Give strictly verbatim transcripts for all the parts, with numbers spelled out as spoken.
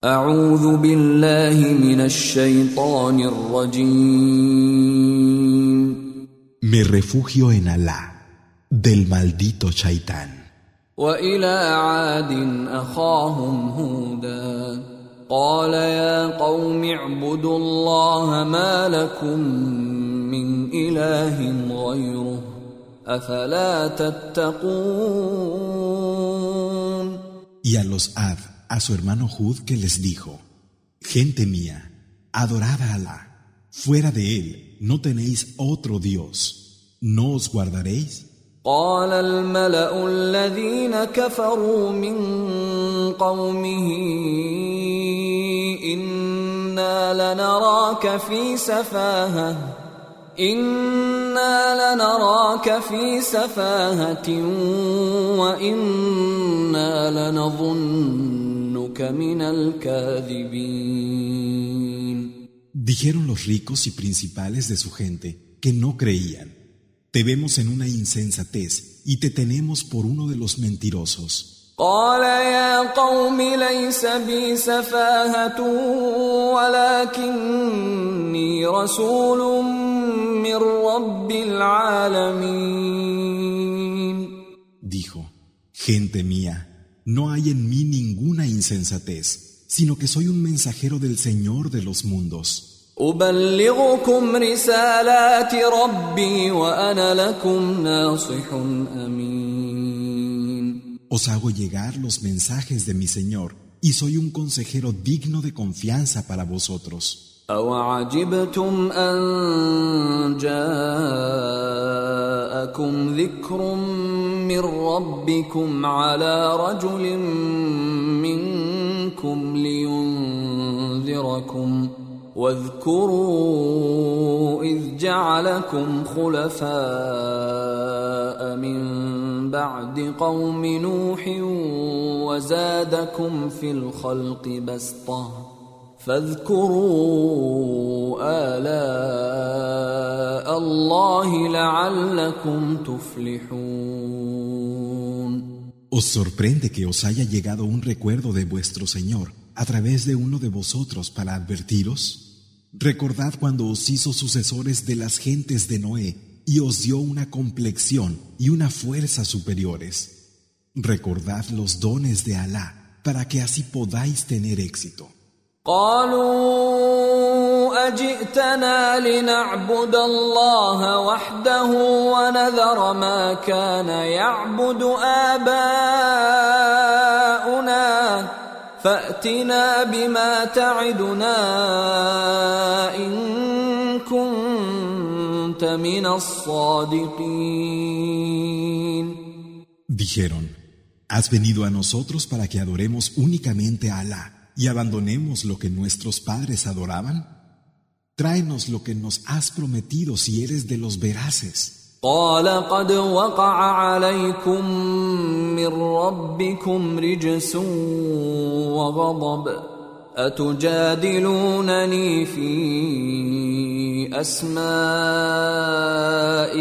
أعوذ بالله من الشيطان الرجيم. Me refugio en Alá, del maldito Shaitán. وإلى عاد أخاهم هودا قال يا قوم اعبدوا الله ما لكم من إله غيره أفلا تتقون. Y a los Ad, a su hermano Hud, que les dijo: Gente mía, adorad a Alá. Fuera de él no tenéis otro Dios. ¿No os guardaréis? قال الملأ الذين كفروا من قومه إنا لنراك في سفاهة إنا لنراك في سفاهة وإنا لنظنك من الكاذبين. Dijeron los ricos y principales de su gente que no creían: Te vemos en una insensatez y te tenemos por uno de los mentirosos. قال يا قوم ليس بي سفاهة ولكني رسول من رب العالمين. Dijo: Gente mía, no hay en mí ninguna insensatez, sino que soy un mensajero del Señor de los mundos. أبلغكم رسالات ربي وأنا لكم ناصح أمين. Os hago llegar los mensajes de mi Señor y soy un consejero digno de confianza para vosotros. أوعجبتم أن جاءكم ذكر من ربكم على رجل منكم لينذركم واذكروا إذ جعلكم خلفاء من بعد قوم نوح وزادكم في الخلق بسطة فاذكروا آلاء الله لعلكم تفلحون. Os sorprende que os haya llegado un recuerdo de vuestro Señor a través de uno de vosotros para advertiros. Recordad cuando os hizo sucesores de las gentes de Noé y os dio una complexión y una fuerza superiores. Recordad los dones de Alá para que así podáis tener éxito. قالوا أجئتنا لنعبد الله وحده ونذر ما كان يعبد آباؤنا فأتنا بما تعدنا إن كنت من الصادقين. Dijeron: ¿Has venido a nosotros para que adoremos únicamente a Alá y abandonemos lo que nuestros padres adoraban? Tráenos lo que nos has prometido si eres de los veraces. قال قد وقع عليكم من ربكم رجس وغضب أتجادلونني في أسماء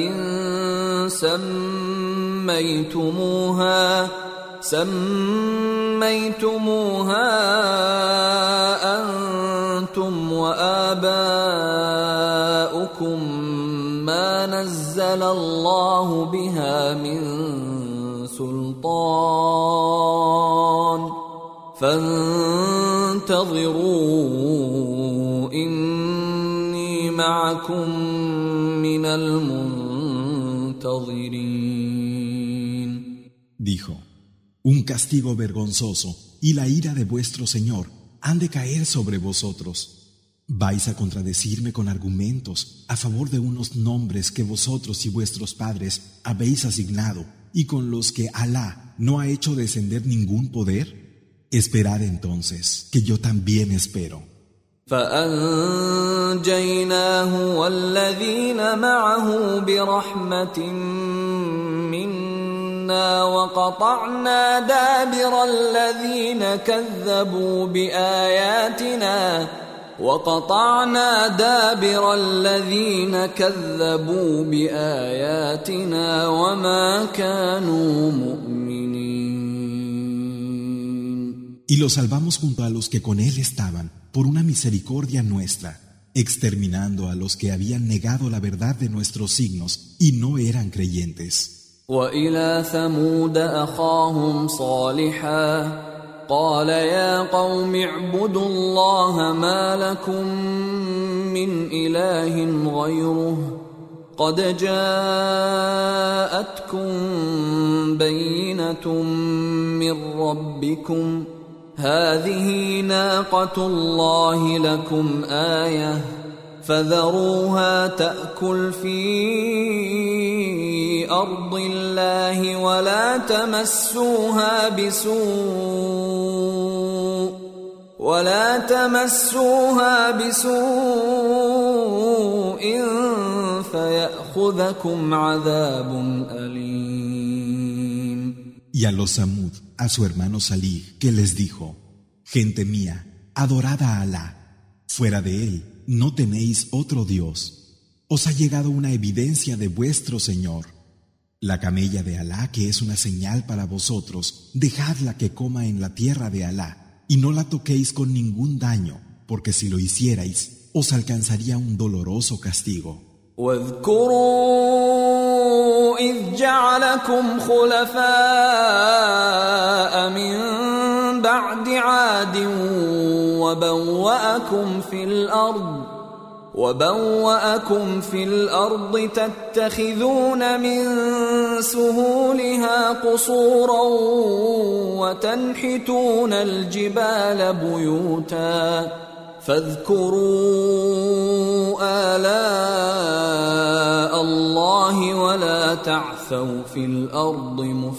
سميتموها سميتموها أنتم وآباؤكم ما نزل الله بها من سلطان فانتظروا إني معكم من المنتظرين. Dijo: Un castigo vergonzoso y la ira de vuestro Señor han de caer sobre vosotros. ¿Vais a contradecirme con argumentos a favor de unos nombres que vosotros y vuestros padres habéis asignado y con los que Alá no ha hecho descender ningún poder? Esperad entonces, que yo también espero. فأنجيناه والذين معه برحمة منا وقطعنا دابر الذين كذبوا بآياتنا وقطعنا دابر الذين كذبوا بآياتنا وما كانوا مؤمنين. y lo salvamos junto a los que con él estaban, por una misericordia nuestra, exterminando a los que habían negado la verdad de nuestros signos y no eran creyentes. وإلى ثمود أخاهم صالحا قال يا قوم اعبدوا الله ما لكم من إله غيره قد جاءتكم بينة من ربكم هذه ناقة الله لكم آية فذروها تأكل في أرض الله ولا تمسوها بسوء ولا تمسوها بسوء فيأخذكم عذاب أليم. Y a los Samud, a su hermano Salih, que les dijo: Gente mía, adorad a Alá, fuera de él no tenéis otro Dios. Os ha llegado una evidencia de vuestro Señor. La camella de Alá, que es una señal para vosotros, dejadla que coma en la tierra de Alá, y no la toquéis con ningún daño, porque si lo hicierais, os alcanzaría un doloroso castigo. واذكروا إذ جعلكم خلفاء من بعد عاد وبوأكم في الأرض وبوأكم في الأرض تتخذون من سهولها قصورا وتنحتون الجبال بيوتا فاذكروا آلاء الله ولا تعثوا في الأرض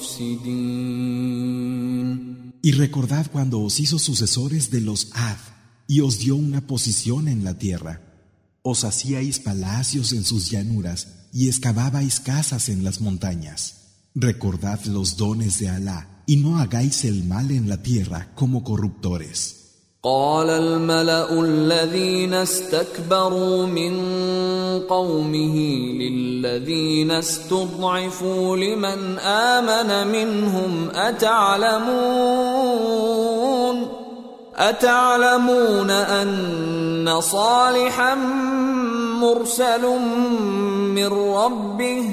مفسدين. Y recordad cuando os hizo sucesores de los Ad y os dio una posición en la tierra. Os hacíais palacios en sus llanuras y excavabais casas en las montañas. Recordad los dones de Alá y no hagáis el mal en la tierra como corruptores. قال الملأ الذين استكبروا من قومه للذين استضعفوا لمن آمن منهم أتعلمون أتعلمون أن صالحا مرسل من ربه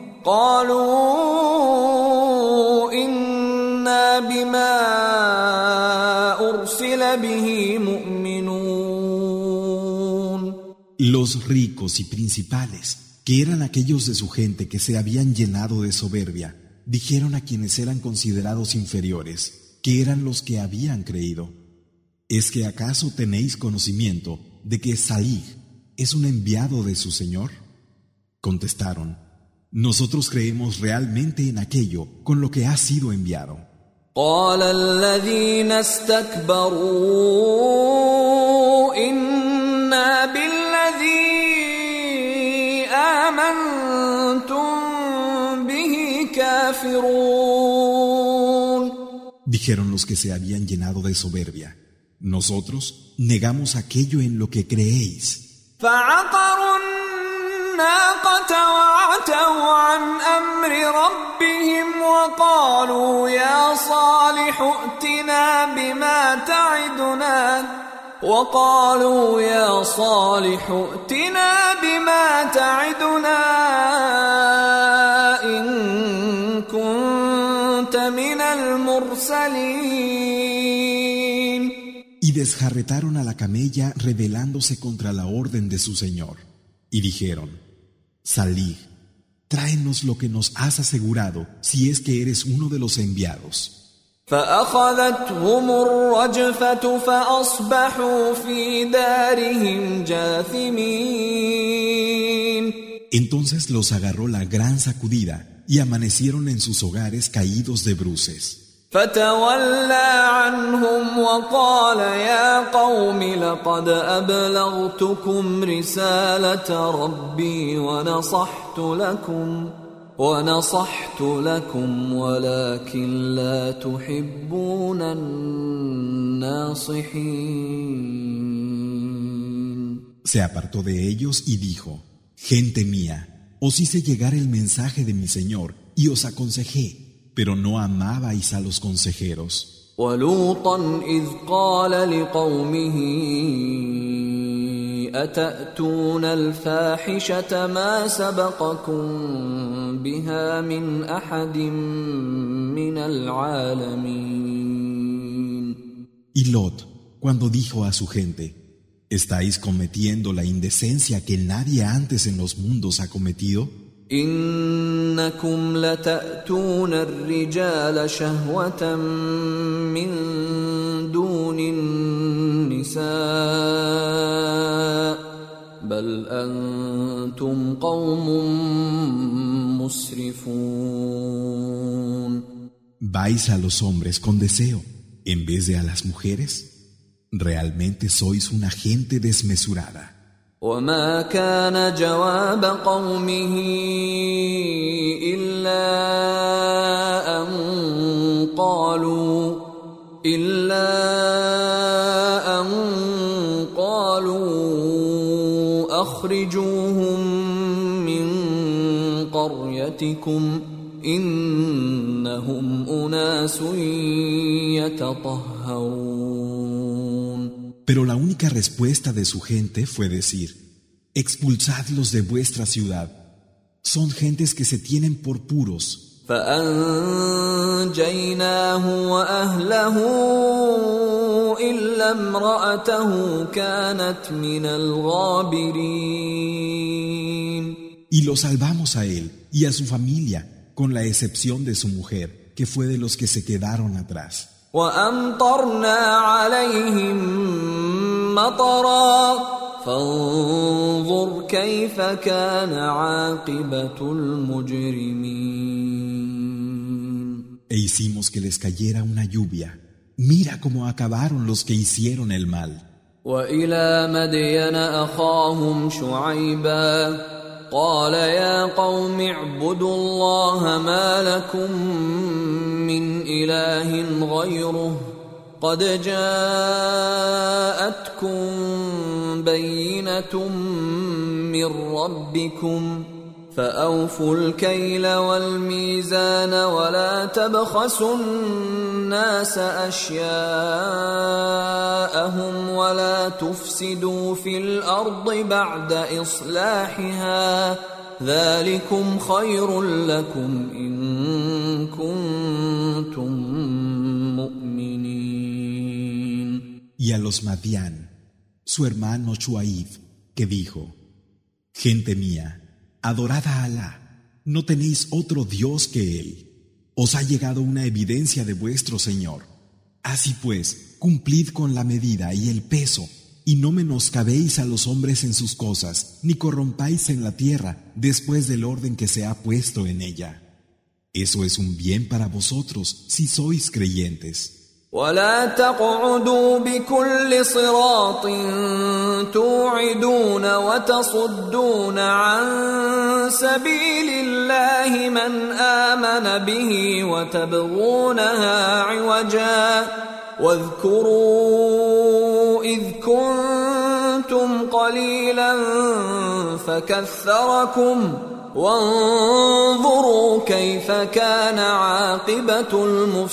قالوا إنا بما أرسل به مؤمنون. Los ricos y principales, que eran aquellos de su gente que se habían llenado de soberbia, dijeron a quienes eran considerados inferiores, que eran los que habían creído: ¿Es que acaso tenéis conocimiento de que Salih es un enviado de su Señor? Contestaron: Nosotros creemos realmente en aquello con lo que ha sido enviado. قال الذين استكبروا إنا بالذي آمنتم به كافرون. Dijeron los que se habían llenado de soberbia: Nosotros negamos aquello en lo que creéis. فعقروا الناقة وعتوا عن أمر ربهم وقالوا يا صالح ائتنا بما تعدنا وقالوا يا صالح ائتنا بما تعدنا إن كنت من المرسلين. Y desjarretaron a la camella rebelándose contra la orden de su Señor. Y dijeron: Salih, tráenos lo que nos has asegurado si es que eres uno de los enviados. فأخذتهم الرجفة فأصبحوا في دارهم جاثمين. Entonces los agarró la gran sacudida y amanecieron en sus hogares caídos de bruces. فتولى عنهم وقال يا قوم لقد أبلغتكم رسالة ربي ونصحت لكم ونصحت لكم ولكن لا تحبون الناصحين. Se apartó de ellos y dijo: Gente mía, os hice llegar el mensaje de mi Señor y os aconsejé, pero no amabais a los consejeros. ولوطا إذ قال لقومه أتأتون الفاحشة ما سبقكم بها من أحد من العالمين. Y Lot, cuando dijo a su gente, ¿estáis cometiendo la indecencia que nadie antes en los mundos ha cometido? إنكم لتأتون الرجال شهوة من دون النساء بل أنتم قوم مسرفون. ¿Vais a los hombres con deseo en vez de a las mujeres? Realmente sois una gente desmesurada. وما كان جواب قومه إلا أن قالوا إلا أن قالوا أخرجوهم من قريتكم إنهم أناس يتطهرون. Pero la única respuesta de su gente fue decir, expulsadlos de vuestra ciudad. Son gentes que se tienen por puros. فأنجيناه وأهله إلا امرأته كانت من الغابرين. Y lo salvamos a él y a su familia, con la excepción de su mujer, que fue de los que se quedaron atrás. وأمطرنا عليهم مطرا فانظر كيف كان عاقبة المجرمين. E hicimos que les cayera una lluvia. Mira cómo acabaron los que hicieron el mal. وإلى مدين أخاهم شعيبا قال يا قوم اعبدوا الله ما لكم من إله غيره قد جاءتكم بينة من ربكم فأوفوا الكيل والميزان ولا تبخسوا الناس أشياءهم ولا تفسدوا في الأرض بعد إصلاحها ذلكم خير لكم إن كنتم مؤمنين. Y a los Madián, su hermano Shuaib, que dijo, gente mía, adorad a Alá, no tenéis otro Dios que Él. Os ha llegado una evidencia de vuestro Señor. Así pues, cumplid con la medida y el peso, y no menoscabéis a los hombres en sus cosas, ni corrompáis en la tierra después del orden que se ha puesto en ella. Eso es un bien para vosotros, si sois creyentes. ولا تقعدوا بكل صراط توعدون وتصدون عن سبيل الله من آمن به وتبغونها عوجا واذكروا إذ كنتم قليلا فكثركم وانظروا كيف كان عاقبة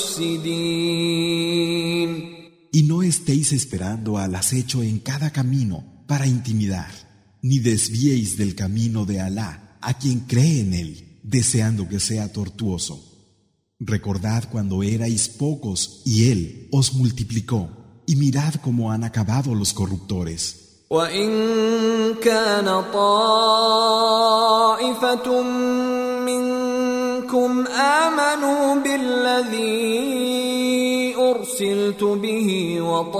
المفسدين. Y no estéis esperando al acecho en cada camino para intimidar, ni desviéis del camino de Alá a quien cree en él, deseando que sea tortuoso. Recordad cuando erais pocos y él os multiplicó, y mirad cómo han acabado los corruptores. وَإِن كَانَ طَائِفَةٌ مِّنكُمْ آمَنُوا بِالَّذِي أُرْسِلْتُ بِهِ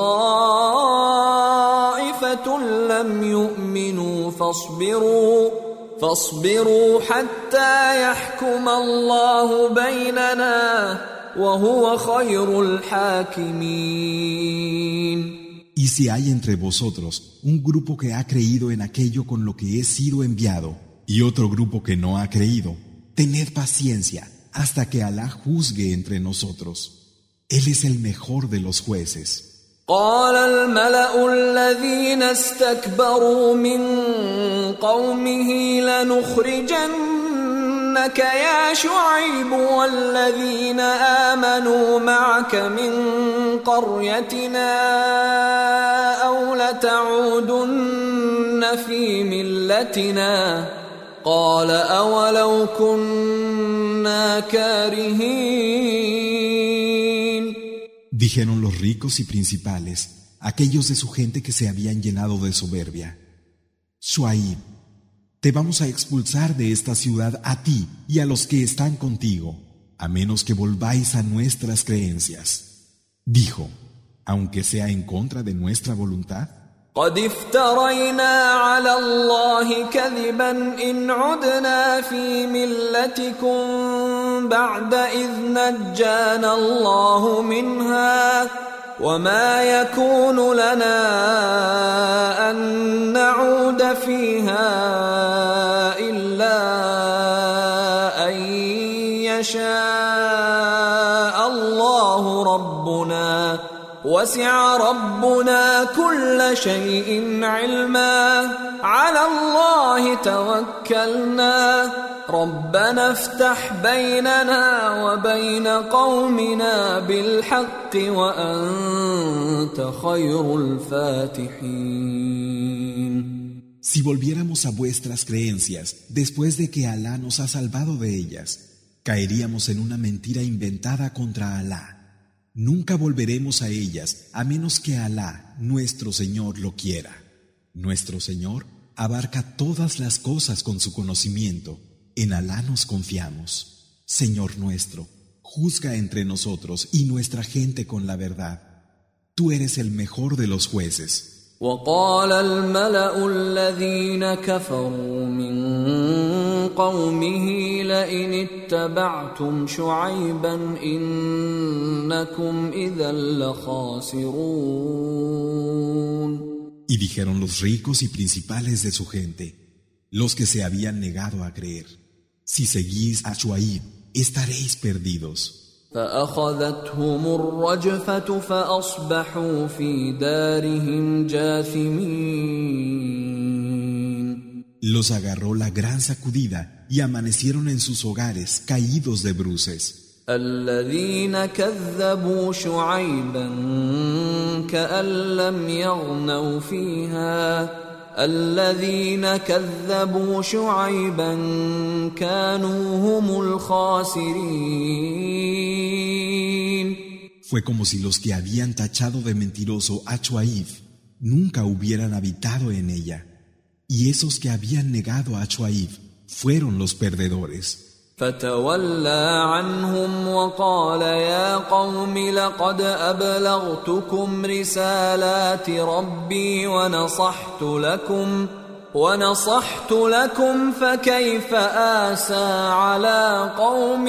وَطَائِفَةٌ لَّمْ يُؤْمِنُوا فَاصْبِرُوا فَاصْبِرُوا حَتَّى يَحْكُمَ اللَّهُ بَيْنَنَا وَهُوَ خَيْرُ الْحَاكِمِينَ. Y si hay entre vosotros un grupo que ha creído en aquello con lo que he sido enviado y otro grupo que no ha creído, tened paciencia hasta que Alá juzgue entre nosotros. Él es el mejor de los jueces. قال الملأ الذين استكبروا من قومه لنخرجنك لنخرجنك يا شعيب والذين آمنوا معك من قريتنا أو لتعودن في ملتنا قال أولو كنا كارهين. Dijeron los ricos y principales, aquellos de su gente que se habían llenado de soberbia: Shuaib, te vamos a expulsar de esta ciudad a ti y a los que están contigo, a menos que volváis a nuestras creencias. Dijo: aunque sea en contra de nuestra voluntad. قد افترينا على الله كذبا إن عدنا في ملتكم بعد إذ نجانا الله منها وما يكون لنا أن نعود فيها إلا أن يشاء الله ربنا وسع ربنا كل شيء علما على الله توكلنا ربنا افتح بيننا وبين قومنا بالحق وأنت خير الفاتحين. Si volviéramos a vuestras creencias después de que Alá nos ha salvado de ellas, caeríamos en una mentira inventada contra Alá. Nunca volveremos a ellas a menos que Alá, nuestro Señor, lo quiera. Nuestro Señor abarca todas las cosas con su conocimiento. En Alá nos confiamos. Señor nuestro, juzga entre nosotros y nuestra gente con la verdad. Tú eres el mejor de los jueces. وقال الملأ الذين كفروا من قومه لئن اتبعتم شعيبا إنكم إذا لخاسرون. Y dijeron los ricos y principales de su gente, los que se habían negado a creer: si seguís a Shuaib, estaréis perdidos. فأخذتهم الرجفة فأصبحوا في دارهم جاثمين. Los agarró la gran sacudida y amanecieron en sus hogares caídos de bruces. الذين كذبوا شعيبا كأن لم يغنوا فيها الذين كذبوا شعيبا كانوا هم الخاسرين. Fue como si los que habían tachado de mentiroso a Shuaib nunca hubieran habitado en ella, y esos que habían negado a Shuaib fueron los perdedores. فتولى عنهم وقال يا قوم لقد أبلغتكم رسالات ربي ونصحت لكم ونصحت لكم فكيف آسى على قوم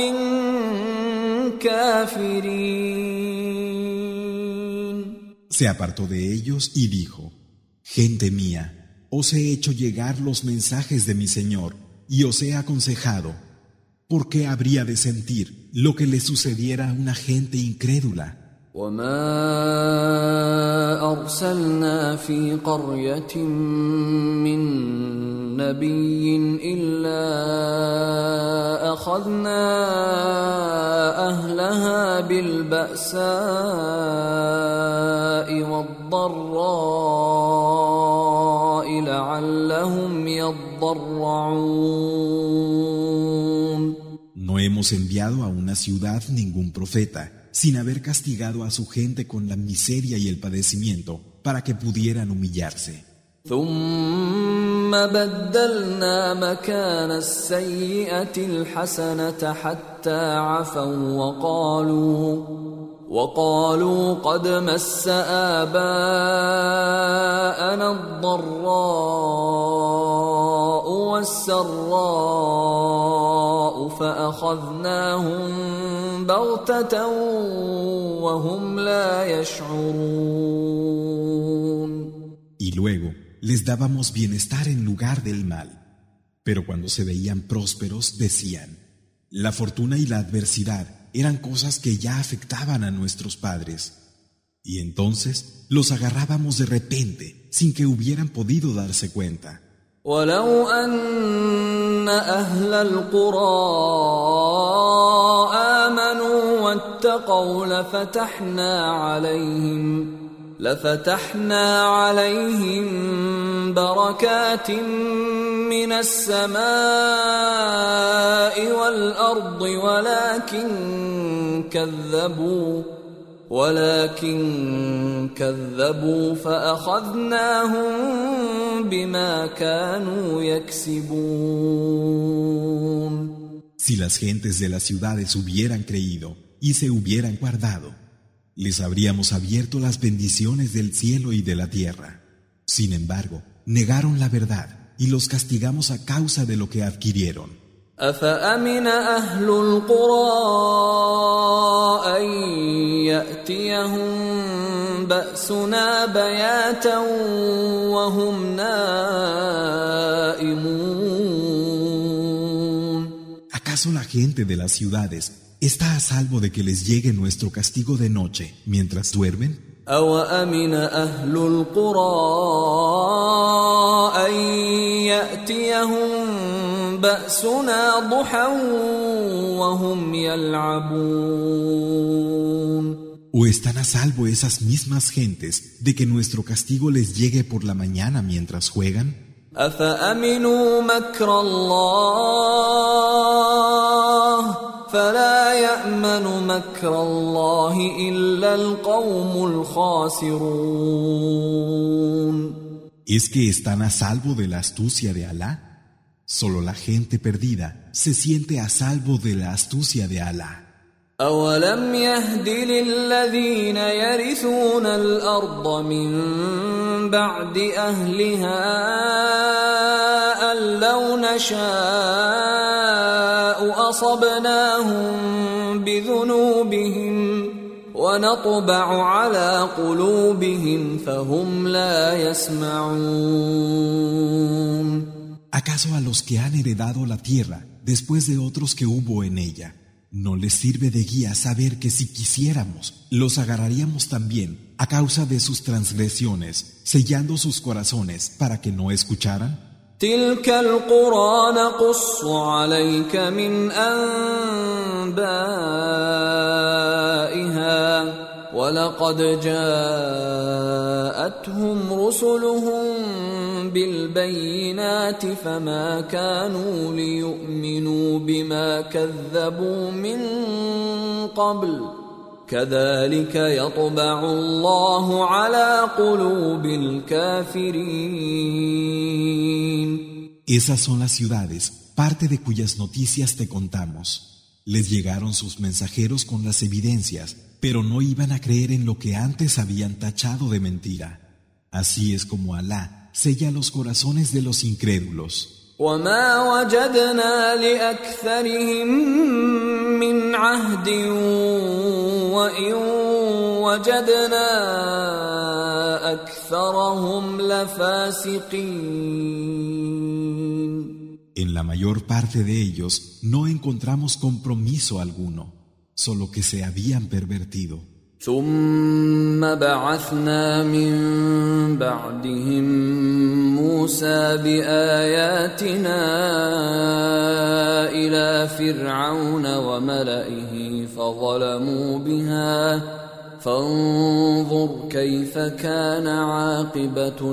كافرين. Se apartó de ellos y dijo: gente mía, os he hecho llegar los mensajes de mi Señor y os he aconsejado. ¿Por qué habría de sentir lo que le sucediera a una gente incrédula? وما أرسلنا في قرية من نبي إلا أخذنا أهلها بالبأساء والضراء لعلهم يضرعون. No hemos enviado a una ciudad ningún profeta sin haber castigado a su gente con la miseria y el padecimiento para que pudieran humillarse. ثم بدلنا مكان السيئة الحسنة حتى عفوا وقالوا وقالوا قد مس آباءنا الضراء والسراء فأخذناهم بغتة وهم لا يشعرون. Y luego les dábamos bienestar en lugar del mal. Pero cuando se veían prósperos, decían: la fortuna y la adversidad eran cosas que ya afectaban a nuestros padres. Y entonces los agarrábamos de repente, sin que hubieran podido darse cuenta. ولو أن أهل القرى آمنوا واتقوا لفتحنا عليهم لفتحنا عليهم بركات من السماء والأرض ولكن كذبوا ولكن كذبوا فأخذناهم بما كانوا يكسبون. Si las gentes de las ciudades hubieran creído y se hubieran guardado, les habríamos abierto las bendiciones del cielo y de la tierra. Sin embargo, negaron la verdad y los castigamos a causa de lo que adquirieron. أفأمن أهل القرى أن يأتيهم بأسنا بياتا وهم نائمون. ¿Acaso la gente de las ciudades está a salvo de que les llegue nuestro castigo de noche mientras duermen? أوأمن أهل القرى أن يأتيهم بأسنا ضحى وهم يلعبون. ¿O están a salvo esas mismas gentes de que nuestro castigo les llegue por la mañana mientras juegan? أفأمنوا مكر الله فلا يأمن مكر الله إلا القوم الخاسرون. ¿Es que están a salvo de la astucia de Alá? Solo la gente perdida se siente a salvo de la astucia de Alá. أولم يهد للذين يرثون الأرض من بعد أهلها أن لو نشاء أصبناهم بذنوبهم ونطبع على قلوبهم فهم لا يسمعون. ¿Acaso a los que han heredado la tierra después de otros que hubo en ella no les sirve de guía saber que si quisiéramos los agarraríamos también a causa de sus transgresiones, sellando sus corazones para que no escucharan? تلك القرى نقص عليك من أنبائها ولقد جاءتهم رسلهم بالبينات فما كانوا ليؤمنوا بما كذبوا من قبل كذلك يطبع الله على قلوب الكافرين. Esas son las ciudades, parte de cuyas noticias te contamos. Les llegaron sus mensajeros con las evidencias, pero no iban a creer en lo que antes habían tachado de mentira. Así es como Alá sella los corazones de los incrédulos. وما وجدنا لأكثرهم من عهد وإن وجدنا أكثرهم لفاسقين. En la mayor parte de ellos no encontramos compromiso alguno, solo que se habían pervertido. ثم بعثنا من بعدهم موسى بآياتنا إلى فرعون وملئه فظلموا بها فانظر كيف كان عاقبة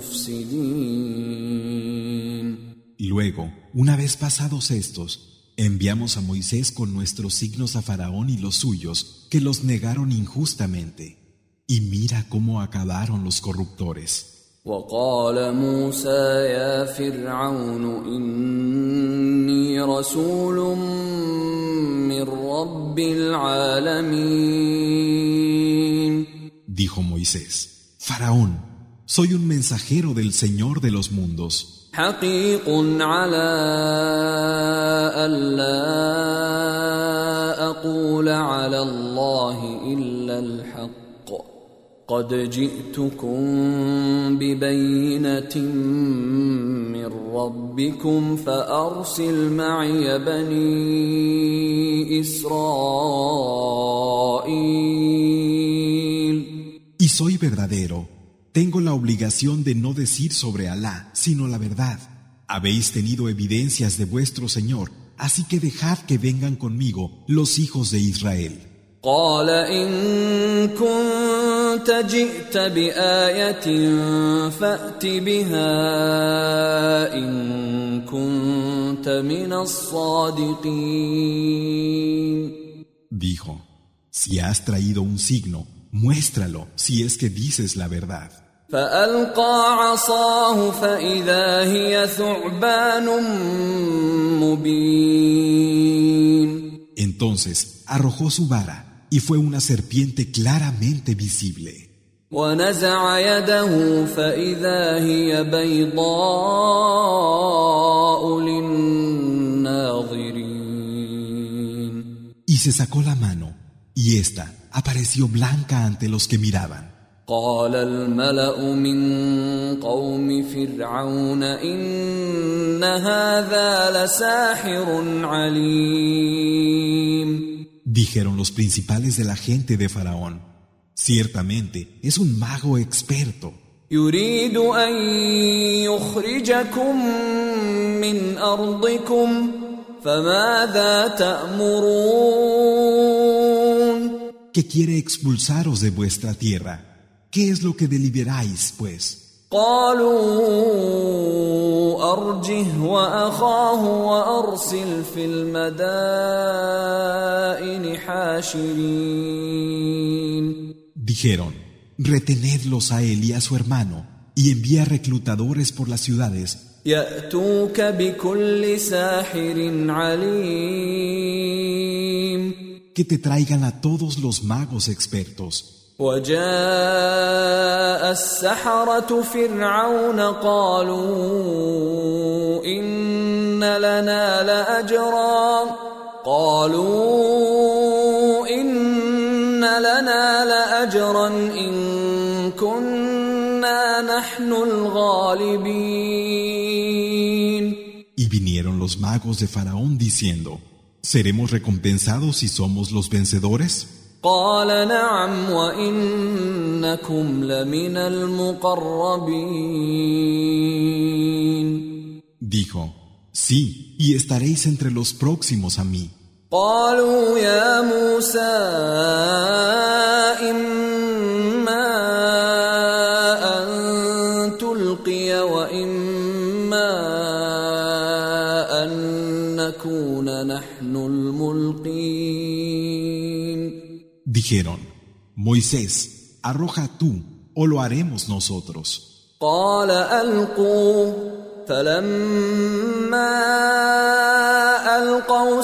المفسدين. Luego, una vez pasados estos, enviamos a Moisés con nuestros signos a Faraón y los suyos, que los negaron injustamente. Y mira cómo acabaron los corruptores. وقال موسى يا فرعون إني رسول من رب العالمين. Dijo Moisés, Faraón, soy un mensajero del Señor de los mundos. حقيق على ألا أقول على الله إلا الحق قد جئتكم ببينة من ربكم فأرسل معي بني إسرائيل. Y soy verdadero. Tengo la obligación de no decir sobre Alá, sino la verdad. Habéis tenido evidencias de vuestro Señor, así que dejad que vengan conmigo los hijos de Israel. قال إن كنت جئت بآية فأت بها إن كنت من الصادقين. Dijo, si has traído un signo, muéstralo si es que dices la verdad. فألقى عصاه فإذا هي ثعبان مبين. Entonces arrojó su vara y fue una serpiente claramente visible. ونزع يده فإذا هي بيضاء للناظرين. Y se sacó la mano, y ésta apareció blanca ante los que miraban. قال الملأ من قوم فرعون إن هذا لساحر عليم. Dijeron los principales de la gente de Faraón, ciertamente es un mago experto. يريد أن يخرجكم من أرضكم فماذا تأمرون. Que quiere expulsaros de vuestra tierra. ¿Qué es lo que deliberáis, pues? قالوا أرجه وأخاه وأرسل في المدائن حاشرين. Dijeron, retenedlos a él y a su hermano y envía reclutadores por las ciudades يأتوك بكل ساحر عليم. que te traigan a todos los magos expertos. وجاء السحرة فرعون قالوا إن لنا لأجرا قالوا إن لنا لأجرا إن كنا نحن الغالبين. Y vinieron los magos de Faraón diciendo, ¿seremos recompensados si somos los vencedores? قال نعم وإنكم لمن المقربين. Dijo, sí, y estaréis entre los próximos a mí. قالوا يا موسى إما أن تلقي وإما أن نكون نحن الملقين. Dijeron, Moisés, arroja tú, o lo haremos nosotros. قال ألقوا فلما ألقوا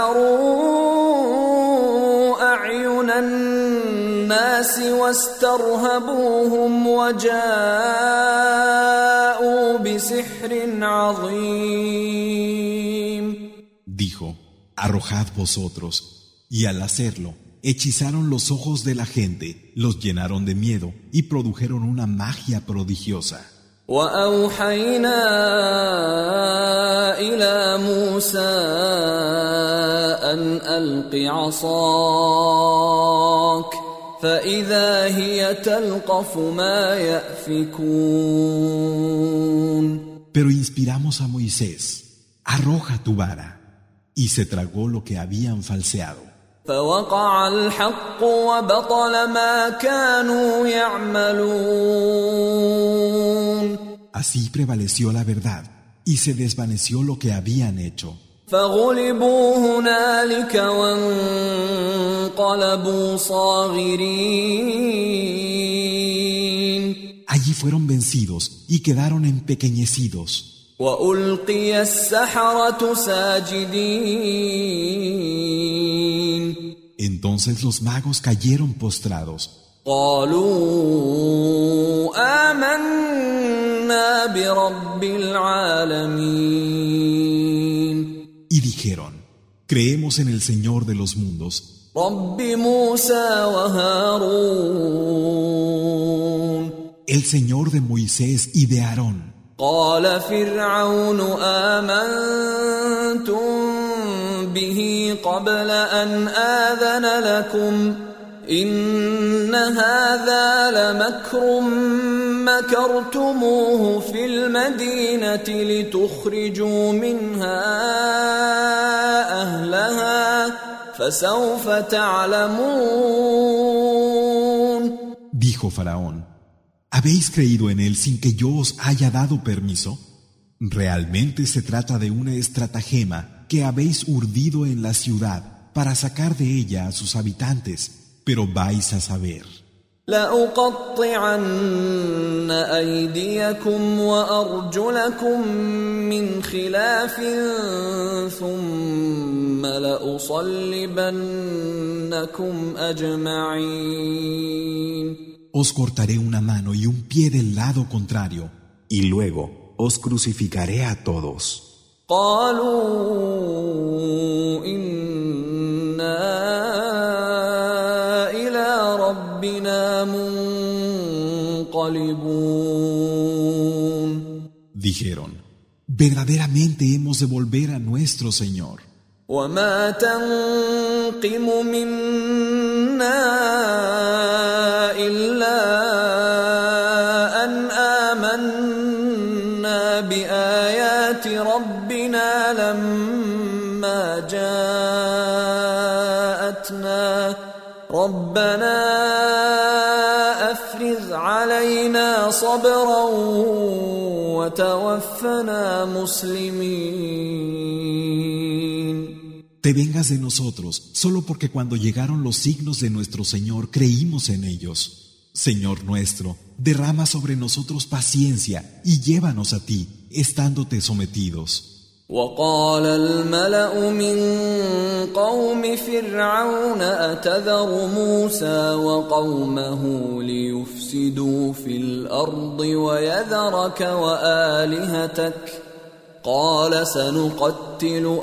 سحروا أعين الناس واسترهبوهم وجاءوا بسحر عظيم. Dijo, arrojad vosotros, y al hacerlo, hechizaron los ojos de la gente, los llenaron de miedo y produjeron una magia prodigiosa. وأوحينا إلى موسى أن ألق عصاك فإذا هي تلقف ما يأفكون. Pero inspiramos a Moisés, arroja tu vara, y se tragó lo que habían falseado. فوقع الحق وبطل ما كانوا يعملون. Así prevaleció la verdad y se desvaneció lo que habían hecho. فغلبوا هنالك وانقلبوا صاغرين. Allí fueron vencidos y quedaron empequeñecidos. وألقي السحرة ساجدين. Entonces los magos cayeron postrados. قالوا آمنا برب العالمين. Y dijeron, creemos en el Señor de los mundos, رب موسى وهارون. el Señor de Moisés y de Aarón. قال فرعون آمنتم به قبل أن آذن لكم إن هذا لمكر مكرتموه في المدينة لتخرجوا منها أهلها فسوف تعلمون. Dijo Faraón: ¿habéis creído en él sin que yo os haya dado permiso? Realmente se trata de una estratagema que habéis urdido en la ciudad para sacar de ella a sus habitantes, pero vais a saber. لأقطعن أيديكم وأرجلكم من خلاف ثم لأصلبنكم أجمعين. Os cortaré una mano y un pie del lado contrario, y luego os crucificaré a todos. قالوا إنا إلى ربنا منقلبون. Dijeron: verdaderamente hemos de volver a nuestro Señor. وما تنقم منا إلا أن آمنا بآيات ربنا لما جاءتنا ربنا أفرغ علينا صبرا وتوفنا مسلمين. Te vengas de nosotros, solo porque cuando llegaron los signos de nuestro Señor creímos en ellos. Señor nuestro, derrama sobre nosotros paciencia y llévanos a ti, estándote sometidos. وقال الملأ من قوم فرعون أتذر موسى وقومه ليفسدوا في الأرض ويذرك وآلهتك قال سنقتل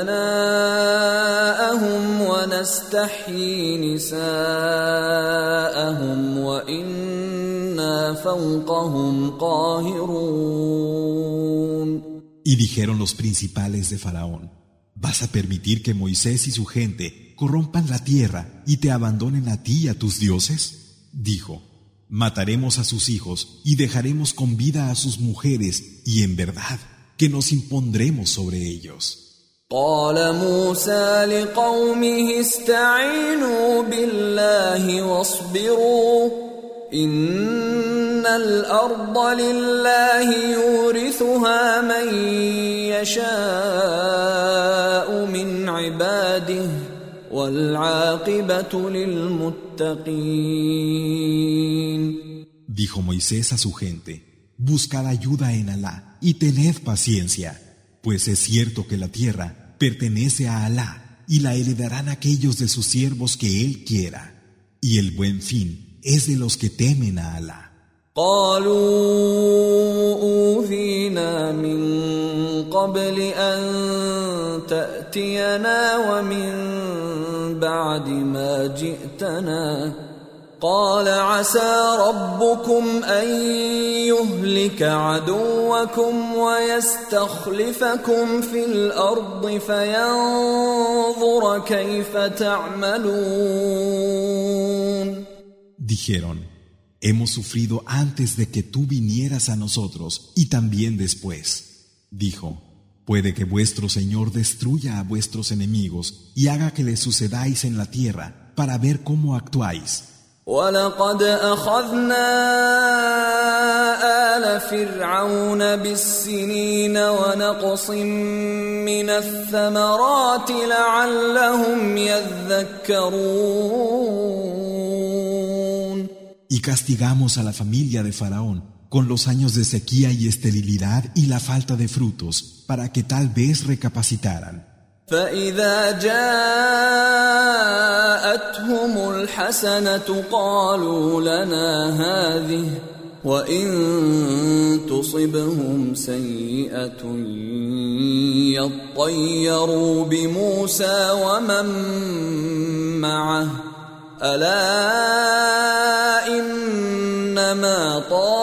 أبناءهم ونستحيي نساءهم وإنا فوقهم قاهرون. Y dijeron los principales de Faraón: ¿vas a permitir que Moisés y su gente corrompan la tierra y te abandonen a ti y a tus dioses? Dijo: mataremos a sus hijos y dejaremos con vida a sus mujeres, y en verdad que nos impondremos sobre ellos. قال موسى لقومه استعينوا بالله واصبروا إن الأرض لله يورثها من يشاء من عباده والعاقبة للمتقين. Dijo Moisés a su gente: buscad ayuda en Alá y tened paciencia, pues es cierto que la tierra pertenece a Alá y la heredarán aquellos de sus siervos que Él quiera, y el buen fin es de los que temen a Alá. قالوا أوذينا من قبل أن تأتينا ومن بعد ما جئتنا قال عسى ربكم أن يهلك عدوكم ويستخلفكم في الأرض فينظر كيف تعملون. Dijeron: hemos sufrido antes de que tú vinieras a nosotros y también después. Dijo: puede que vuestro Señor destruya a vuestros enemigos y haga que les sucedáis en la tierra para ver cómo actuáis. وَلَقَدْ أَخَذْنَا آلَ فِرْعَوْنَ بِالسِّنِينَ وَنَقْصٍ مِّنَ الثَّمَرَاتِ لَعَلَّهُمْ يَذَّكَّرُونَ. Y castigamos a la familia de Faraón con los años de sequía y esterilidad y la falta de frutos, para que tal vez recapacitaran. فإذا جاءتهم الحسنة قالوا لنا هذه وإن تصبهم سيئة يطيروا بموسى ومن معه ألا إنما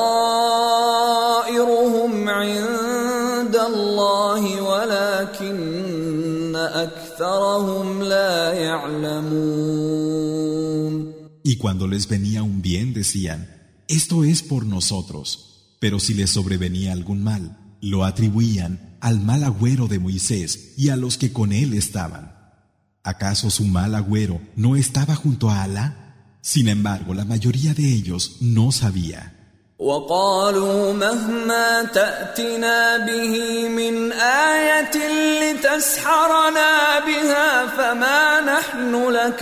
طائرهم عند الله ولكن أكثرهم لا يعلمون. Y cuando les venía un bien decían: esto es por nosotros. Pero si les sobrevenía algún mal, lo atribuían al mal agüero de Moisés y a los que con él estaban. ¿Acaso su mal agüero no estaba junto a Alá? Sin embargo, la mayoría de ellos no sabía. وقالوا مهما تأتنا به من آية لتسحرنا بها فما نحن لك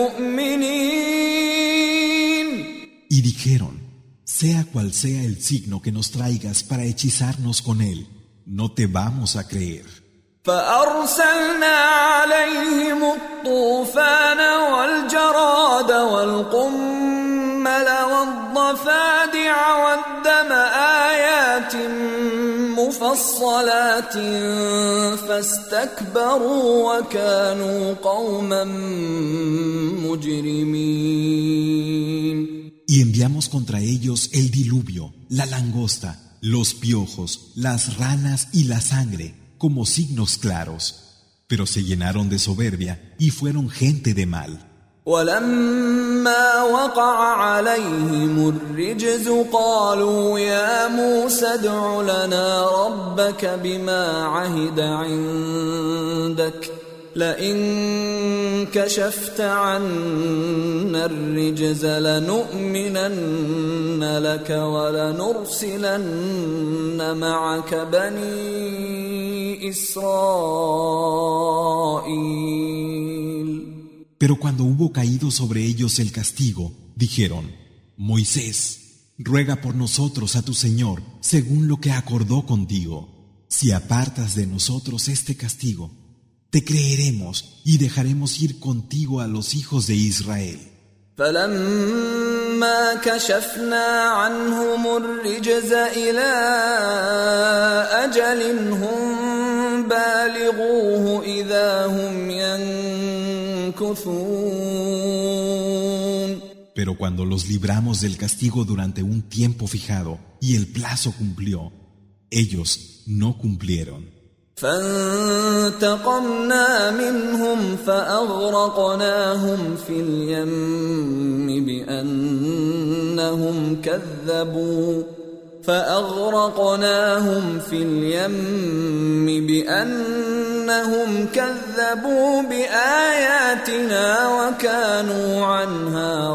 بمؤمنين. Y dijeron, sea cual sea el signo que nos traigas para hechizarnos con él, no te vamos a creer. فأرسلنا عليهم الطوفان والجراد والقمل والضفادع والدم آيات مفصلات فاستكبروا وكانوا قوما مجرمين. Y enviamos contra ellos el diluvio, la langosta, los piojos, las ranas y la sangre, como signos claros. Pero se llenaron de soberbia y fueron gente de mal. ولما وقع عليهم الرجز قالوا يا موسى ادع لنا ربك بما عهد عندك لئن كشفت عنا الرجز لنؤمنن لك ولنرسلن معك بني إسرائيل. Pero cuando hubo caído sobre ellos el castigo, dijeron, Moisés, ruega por nosotros a tu Señor según lo que acordó contigo. Si apartas de nosotros este castigo, te creeremos y dejaremos ir contigo a los hijos de Israel. فلما كشفنا عنهم الرجز إلى أجل هم بالغوه إذا هم ينكثون. Pero cuando los libramos del castigo durante un tiempo fijado y el plazo cumplió, ellos no cumplieron. فانتقمنا منهم فأغرقناهم في اليم بأنهم كذبوا فأغرقناهم في اليم بأنهم كذبوا بآياتنا وكانوا عنها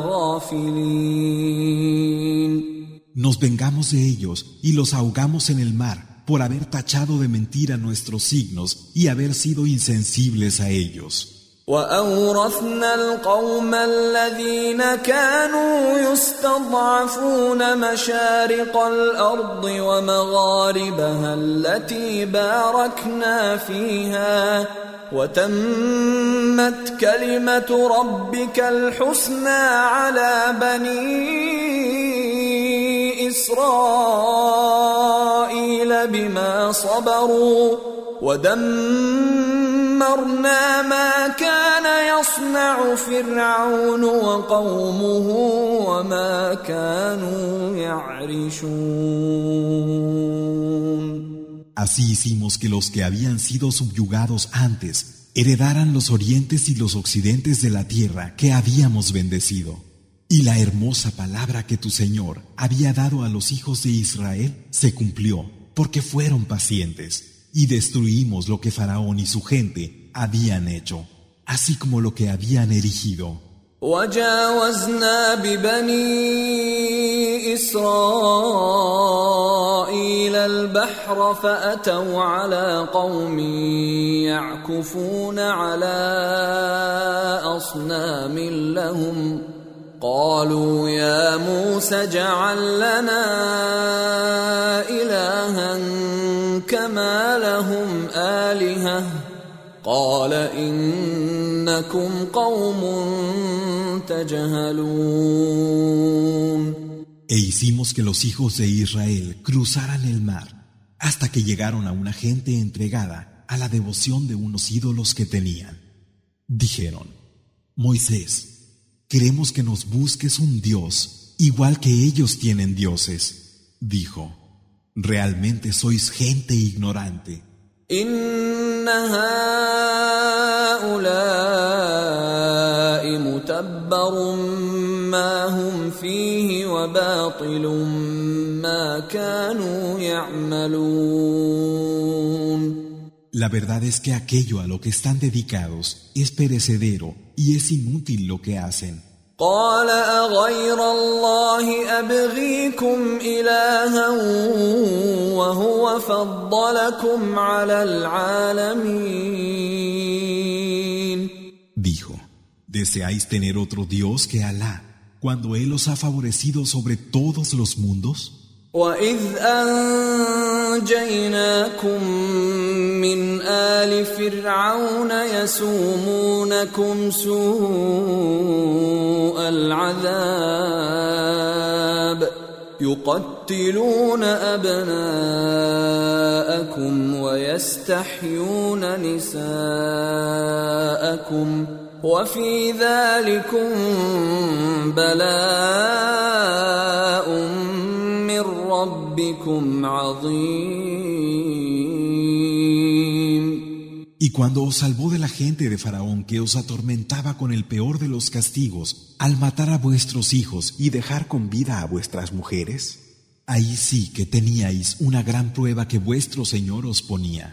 غافلين. Nos vengamos de ellos y los ahogamos en el mar por haber tachado de mentira nuestros signos y haber sido insensibles a ellos. وأورثنا القوم الذين كانوا يستضعفون مشارق الأرض ومغاربها التي باركنا فيها وتمت كلمة ربك الحسنى على بني إسرائيل بما صبروا ودمرنا ما كان يصنع فرعون وقومه وما كانوا يعرشون. Así hicimos que los que habían sido subyugados antes heredaran los orientes y los occidentes de la tierra que habíamos bendecido. Y la hermosa palabra que tu Señor había dado a los hijos de Israel se cumplió, porque fueron pacientes, y destruimos lo que Faraón y su gente habían hecho, así como lo que habían erigido. وجاوزنا ببني إسرائيل البحر فأتوا على قوم يعكفون على أصنام لهم قالوا يا موسى اجعل لنا إلها كما لهم آلهة قال إنكم قوم تجهلون. E hicimos que los hijos de Israel cruzaran el mar hasta que llegaron a una gente entregada a la devoción de unos ídolos que tenían. Dijeron, Moisés, queremos que nos busques un Dios, igual que ellos tienen dioses. Dijo, realmente sois gente ignorante. إن هؤلاء متبر ما هم فيه وباطل ما كانوا يعملون. La verdad es que aquello a lo que están dedicados es perecedero y es inútil lo que hacen. قال أغير الله أبغيكم إلها وهو فضلكم على العالمين. Dijo, ¿deseáis tener otro Dios que Alá cuando Él os ha favorecido sobre todos los mundos? وَإِذْ أَنْجَيْنَاكُمْ مِنْ آلِ فِرْعَوْنَ يَسُومُونَكُمْ سُوءَ الْعَذَابِ يُقَتِّلُونَ أَبْنَاءَكُمْ وَيَسْتَحْيُونَ نِسَاءَكُمْ وَفِي ذَلِكُمْ بَلَاءٌ مِّن رَّبِّكُمْ عَظِيمٌ. Y cuando os salvó de la gente de Faraón que os atormentaba con el peor de los castigos, al matar a vuestros hijos y dejar con vida a vuestras mujeres, ahí sí que teníais una gran prueba que vuestro Señor os ponía.